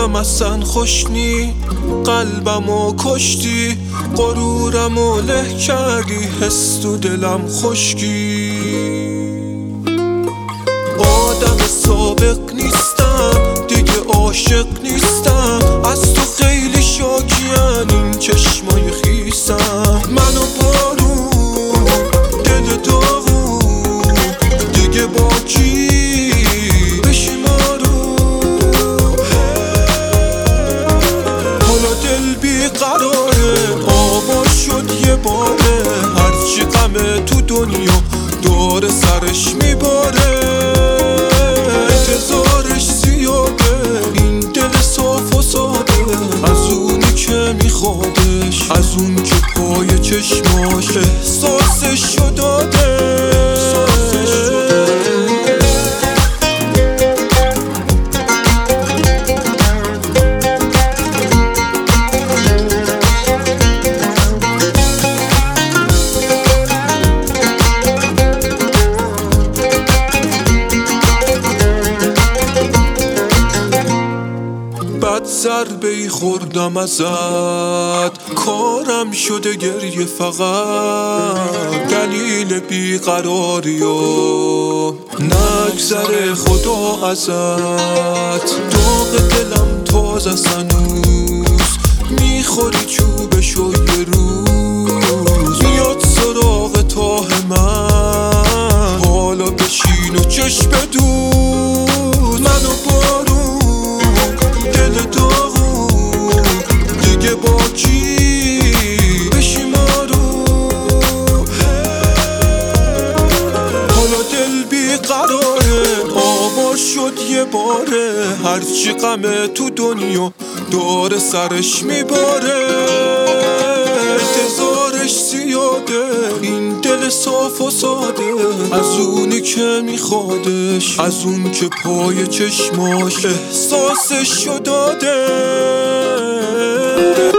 حالم اصلا خوش نی، قلبمو کشتی، غرورمو له کردی، حس تو دلم خشکی. آدم سابق نیستم دیگه، عاشق نیستم، از تو خیلی شاکیم این چشمای خیسم. منو بارون دل داغون دیگه با کی بشیم آروم. حالا دل بیقراره، آوا شد یه باره، هرچی غمه تو دنیا داره سرش میباره. انتظارش زیاده این دل صاف و ساده، از اونی که میخوادش، از اون که پای چشماش احساسشو داده. بد ضربه‌ای خوردم ازت، کارم شده گریه فقط، دلیل بیقراری و نگذره خدا ازت. داغ دلم تازه هنوز، میخوری چوبشو یه روز، میاد سراغ تاه من، حالا بشین و چشم بدوز. منو بارون دل داغون دیگه با کی بشیم آروم. حالا دل بیقراره، آوا شد یه باره، هرچی غمه تو دنیا داره سرش میباره. انتظارش زیاده این دل صاف و ساده، از اونی که میخوادش، از اون که پای چشماش احساسشو داده.